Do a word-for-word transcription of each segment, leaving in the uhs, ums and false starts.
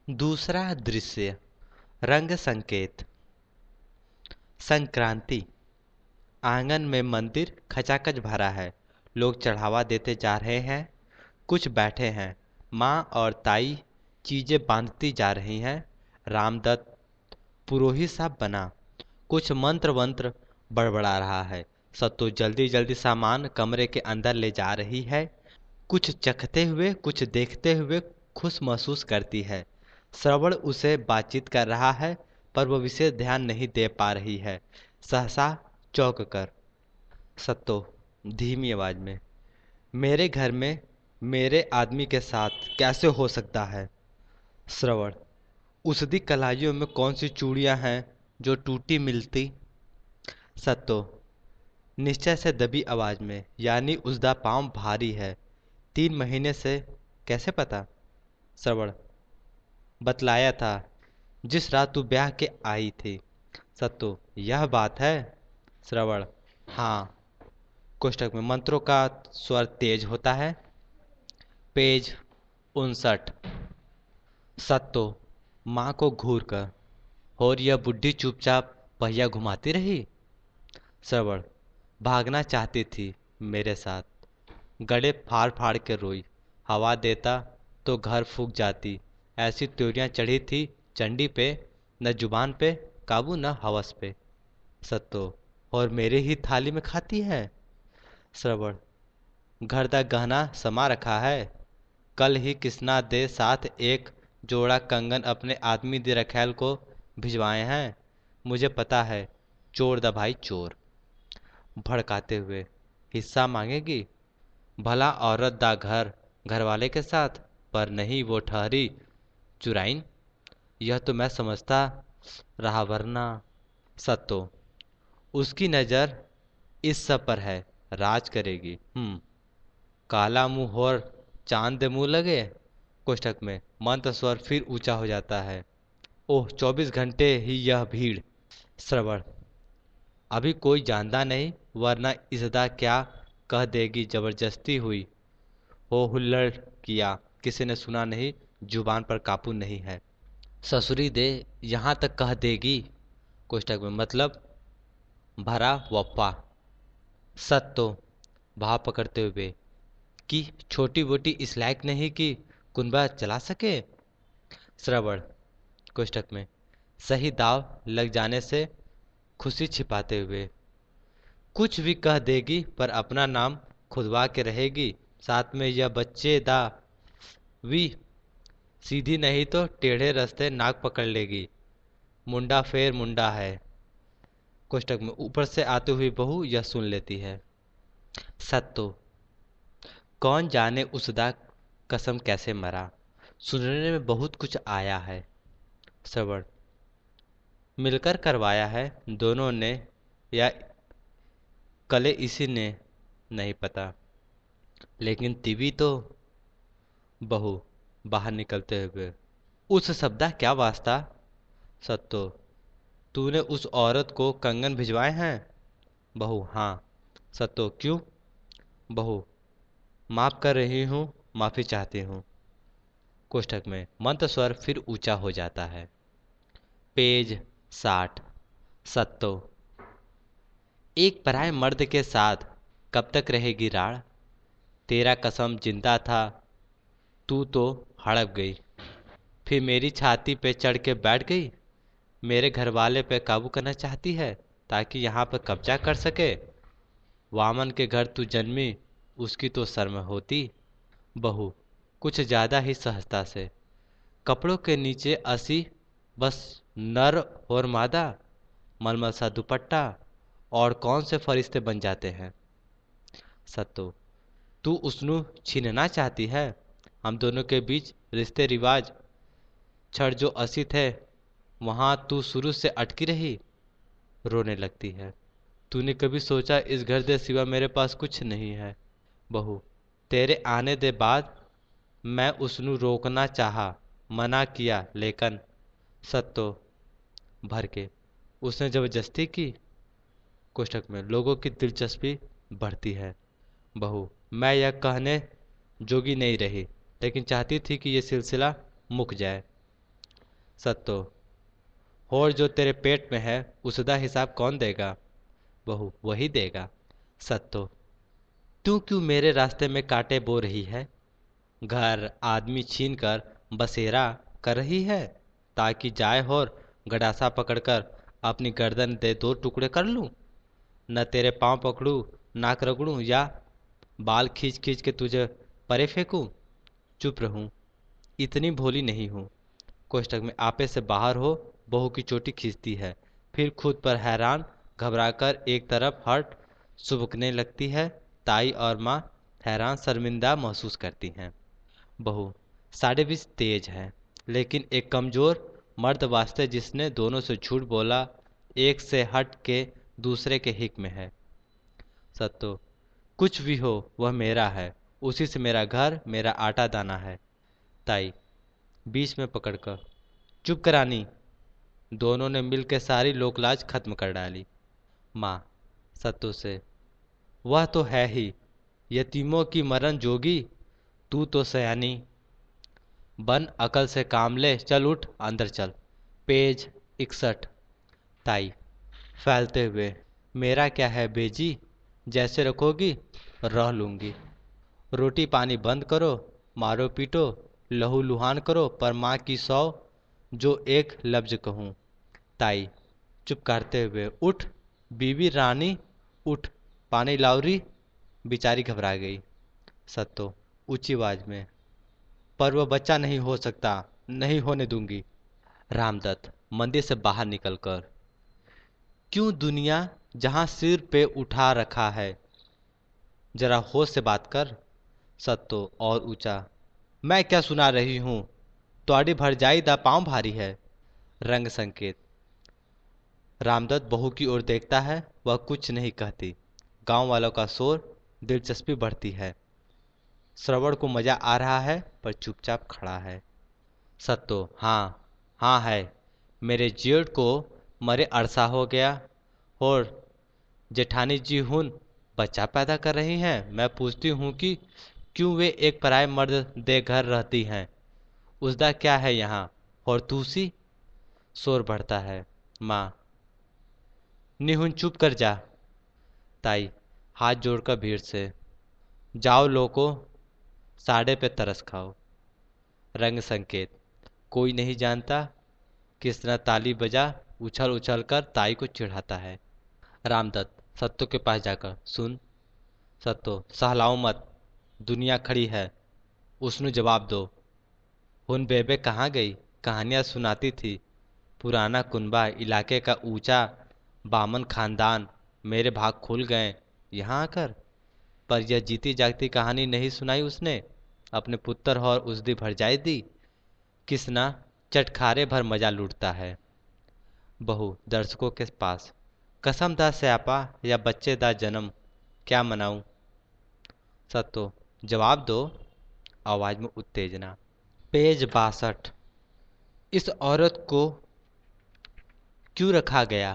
दूसरा दृश्य। रंग संकेत। संक्रांति। आंगन में मंदिर खचाखच भरा है। लोग चढ़ावा देते जा रहे हैं। कुछ बैठे हैं। माँ और ताई चीजें बांधती जा रही हैं। रामदत्त पुरोहित सा बना कुछ मंत्र वंत्र बड़बड़ा रहा है। सत्तू जल्दी जल्दी सामान कमरे के अंदर ले जा रही है। कुछ चखते हुए कुछ देखते हुए खुश महसूस करती है। श्रवण उसे बातचीत कर रहा है पर वह विशेष ध्यान नहीं दे पा रही है। सहसा चौंक कर सत्तो धीमी आवाज में, मेरे घर में मेरे आदमी के साथ कैसे हो सकता है? श्रवण, उसदी कलाइयों में कौन सी चूड़ियां हैं जो टूटी मिलती? सत्तो निश्चय से दबी आवाज में, यानी उसदा पांव भारी है। तीन महीने से कैसे पता? श्रवण, बतलाया था जिस रात तू ब्याह के आई थी। सत्तो, यह बात है? श्रवण, हाँ। कोष्टक में मंत्रों का स्वर तेज होता है। पेज उनसठ। सत्तो माँ को घूर कर, और यह बुढ़ी चुपचाप पहिया घुमाती रही? श्रवण, भागना चाहती थी मेरे साथ। गले फाड़ फाड़ के रोई। हवा देता तो घर फूक जाती। ऐसी त्योरियां चढ़ी थी चंडी पे, न जुबान पे काबू न हवस पे। सत्तो, और मेरे ही थाली में खाती है? श्रवण, घर दा गहना समा रखा है। कल ही किसना दे साथ एक जोड़ा कंगन अपने आदमी दे रखैल को भिजवाए हैं। मुझे पता है, चोर दा भाई चोर। भड़काते हुए, हिस्सा मांगेगी? भला औरत दा घर घरवाले के साथ, पर नहीं वो ठहरी चुराइन। यह तो मैं समझता रहा, वरना। सत्तो, उसकी नजर इस सब पर है, राज करेगी। हम्म काला मुंह और चांद मुंह लगे। कोष्ठक में मंत्र स्वर फिर ऊंचा हो जाता है। ओह, चौबीस घंटे ही यह भीड़। श्रवण, अभी कोई जानता नहीं, वरना इसदा क्या कह देगी जबरदस्ती हुई हो, हुल्लड़ किया किसी ने सुना नहीं, जुबान पर काबू नहीं है। ससुरी दे यहाँ तक कह देगी। कोष्ठक में मतलब भरा वप्पा। सत्तो भाव पकड़ते हुए, कि छोटी बोटी इस लायक नहीं कि कुनबा चला सके? श्रवण कोष्ठक में सही दाव लग जाने से खुशी छिपाते हुए, कुछ भी कह देगी पर अपना नाम खुदवा के रहेगी। साथ में यह बच्चे दा वी सीधी नहीं तो टेढ़े रास्ते नाक पकड़ लेगी। मुंडा फेर मुंडा है। कोष्ठक में ऊपर से आती हुई बहू यह सुन लेती है। सत्तो, कौन जाने उसदा कसम कैसे मरा? सुनने में बहुत कुछ आया है। श्रवण, मिलकर करवाया है दोनों ने, या कले इसी ने? नहीं पता, लेकिन तीवी तो। बहू बाहर निकलते हुए, उस शब्दा क्या वास्ता? सत्तो, तूने उस औरत को कंगन भिजवाए हैं? बहू, हाँ। सत्तो, क्यों? बहू, माफ कर रही हूँ, माफी चाहती हूँ। कोष्ठक में मंत्र स्वर फिर ऊंचा हो जाता है। पेज साठ। सत्तो, एक पराये मर्द के साथ कब तक रहेगी राड़? तेरा कसम जिंदा था, तू तो हड़प गई, फिर मेरी छाती पे चढ़ के बैठ गई। मेरे घर वाले पे काबू करना चाहती है ताकि यहाँ पर कब्जा कर सके। वामन के घर तू जन्मी, उसकी तो शर्म होती। बहू कुछ ज्यादा ही सहजता से, कपड़ों के नीचे असी बस नर और मादा, मलमल सा दुपट्टा, और कौन से फरिश्ते बन जाते हैं। सत्तो, तू उसनु छीनना चाहती है? हम दोनों के बीच रिश्ते रिवाज छड़ जो असी थे, वहां तू शुरू से अटकी रही। रोने लगती है। तूने कभी सोचा इस घर से सिवा मेरे पास कुछ नहीं है? बहू, तेरे आने दे बाद मैं उसनु रोकना चाहा, मना किया, लेकिन। सत्तो भर के, उसने जबरदस्ती की। कोष्ठक में लोगों की दिलचस्पी बढ़ती है। बहू, मैं यह कहने जोगी नहीं रही, लेकिन चाहती थी कि यह सिलसिला मुक जाए। सत्तो, और जो तेरे पेट में है उसका हिसाब कौन देगा? बहू, वही देगा। सत्तो, तू क्यों मेरे रास्ते में कांटे बो रही है? घर आदमी छीन कर बसेरा कर रही है, ताकि जाए और गडासा पकड़कर अपनी गर्दन दे दो टुकड़े कर लूं। न तेरे पांव पकड़ूं, नाक रगड़ूं या बाल खींच खींच के तुझे परे फेंकूं। चुप रहूं, इतनी भोली नहीं हूं। कोष्टक में आपे से बाहर हो, बहू की चोटी खींचती है, फिर खुद पर हैरान घबराकर एक तरफ हट सुबकने लगती है। ताई और माँ हैरान शर्मिंदा महसूस करती हैं। बहू, साढ़े बीस तेज है, लेकिन एक कमजोर मर्द वास्ते जिसने दोनों से झूठ बोला, एक से हट के दूसरे के हिक में है। सत्तो, कुछ भी हो वह मेरा है, उसी से मेरा घर मेरा आटा दाना है। ताई बीच में पकड़कर, चुप करानी। दोनों ने मिलकर सारी लोकलाज खत्म कर डाली। माँ सत्तू से, वह तो है ही यतीमों की मरण जोगी, तू तो सयानी। बन अकल से काम ले, चल उठ अंदर चल। पेज इकसठ। ताई फैलते हुए, मेरा क्या है बेजी, जैसे रखोगी रह लूंगी। रोटी पानी बंद करो, मारो पीटो, लहू लुहान करो, पर माँ की सौ जो एक लफ्ज कहूँ। ताई चुप करते हुए, उठ बीबी रानी उठ, पानी लाउरी। बेचारी घबरा गई। सत्तो ऊंची आवाज में, पर वह बच्चा नहीं हो सकता, नहीं होने दूंगी। रामदत्त मंदिर से बाहर निकलकर, क्यों दुनिया जहां सिर पे उठा रखा है, जरा होश से बात कर। सत्तो और ऊंचा, मैं क्या सुना रही हूं, तोड़ी भरजाई दा पांव भारी है। रंग संकेत, रामदत्त बहू की ओर देखता है, वह कुछ नहीं कहती। गांव वालों का शोर, दिलचस्पी बढ़ती है। श्रवण को मजा आ रहा है, पर चुपचाप खड़ा है। सत्तो, हाँ हाँ है, मेरे जेठ को मरे अरसा हो गया, और जेठानी जी हुन बच्चा पैदा कर रही हैं। मैं पूछती हूँ कि क्यों वे एक पराये मर्द दे घर रहती हैं, उसका क्या है यहाँ। और तूसी, शोर बढ़ता है। माँ, निहुन चुप कर जा। ताई हाथ जोड़कर भीड़ से, जाओ लोको, साढ़े पे तरस खाओ। रंग संकेत, कोई नहीं जानता किस तरह ताली बजा उछल उछल कर ताई को चिढ़ाता है। रामदत्त सत्तो के पास जाकर, सुन सत्तो, सहलाओ मत, दुनिया खड़ी है, उसनु जवाब दो। हुन बेबे कहाँ गई? कहानियां सुनाती थी, पुराना कुनबा, इलाके का ऊंचा बामन खानदान, मेरे भाग खुल गए यहाँ आकर। पर यह जीती जागती कहानी नहीं सुनाई उसने, अपने पुत्र और उसदी भरजाई दी। किसना चटखारे भर मजा लूटता है। बहू दर्शकों के पास, कसम दा स्यापा या बच्चे दा जन्म, क्या मनाऊं। सत्तो, जवाब दो। आवाज में उत्तेजना। पेज बासठ। इस औरत को क्यों रखा गया?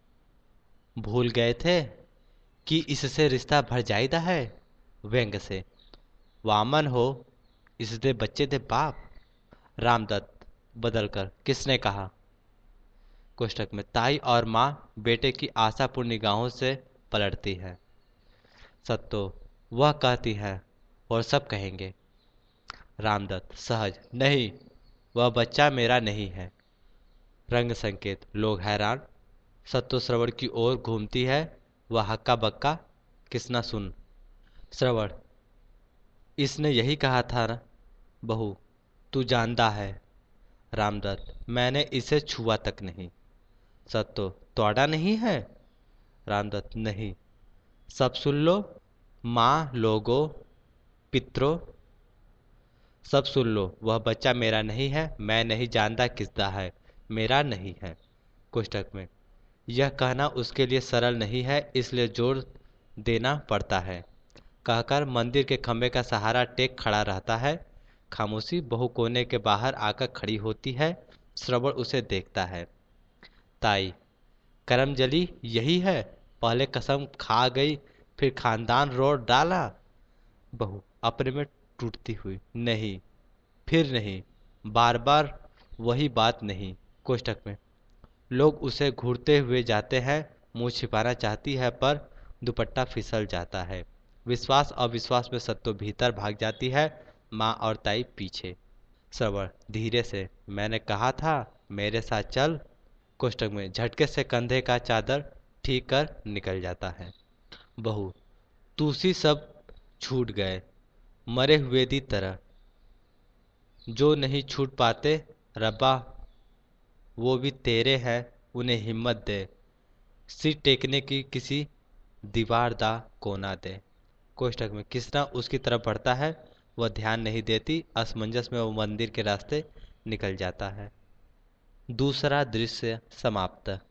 भूल गए थे कि इससे रिश्ता भरजाईदा है। व्यंग से, वामन हो, इसके बच्चे थे बाप। रामदत्त बदलकर, किसने कहा? कोष्टक में, ताई और माँ बेटे की आशापूर्ण निगाहों से पलटती है। सत्तो, वह कहती है और सब कहेंगे। रामदत्त सहज, नहीं, वह बच्चा मेरा नहीं है। रंग संकेत, लोग हैरान। सत्तो श्रवण की ओर घूमती है, वह हक्का बक्का। किसना सुन। श्रवण, इसने यही कहा था ना। बहू, तू जानता है। रामदत्त, मैंने इसे छुआ तक नहीं। सत्तो, तोड़ा नहीं है। रामदत्त, नहीं। सब सुन लो, माँ लोगों पित्रों, सब सुन लो, वह बच्चा मेरा नहीं है, मैं नहीं जानता किसका है, मेरा नहीं है। कोष्टक में, यह कहना उसके लिए सरल नहीं है, इसलिए जोर देना पड़ता है। कहकर मंदिर के खंभे का सहारा टेक खड़ा रहता है। खामोशी। बहू कोने के बाहर आकर खड़ी होती है। श्रवण उसे देखता है। ताई, करमजली यही है, पहले कसम खा गई, फिर खानदान रोड डाला। बहू अपने में टूटती हुई, नहीं, फिर नहीं, बार बार वही बात नहीं। कोष्टक में लोग उसे घूरते हुए जाते हैं। मुंह छिपाना चाहती है पर दुपट्टा फिसल जाता है। विश्वास अविश्वास में सत्तो भीतर भाग जाती है, माँ और ताई पीछे। श्रवण धीरे से, मैंने कहा था मेरे साथ चल। कोष्टक में झटके से कंधे का चादर ठीक कर निकल जाता है। बहू, तुसी सब छूट गए मरे हुए दी तरह। जो नहीं छूट पाते रब्बा वो भी तेरे हैं, उन्हें हिम्मत दे। सिर टेकने की किसी दीवार दा कोना दे। कोष्टक में किसना उसकी तरफ बढ़ता है, वह ध्यान नहीं देती। असमंजस में वो मंदिर के रास्ते निकल जाता है। दूसरा दृश्य समाप्त।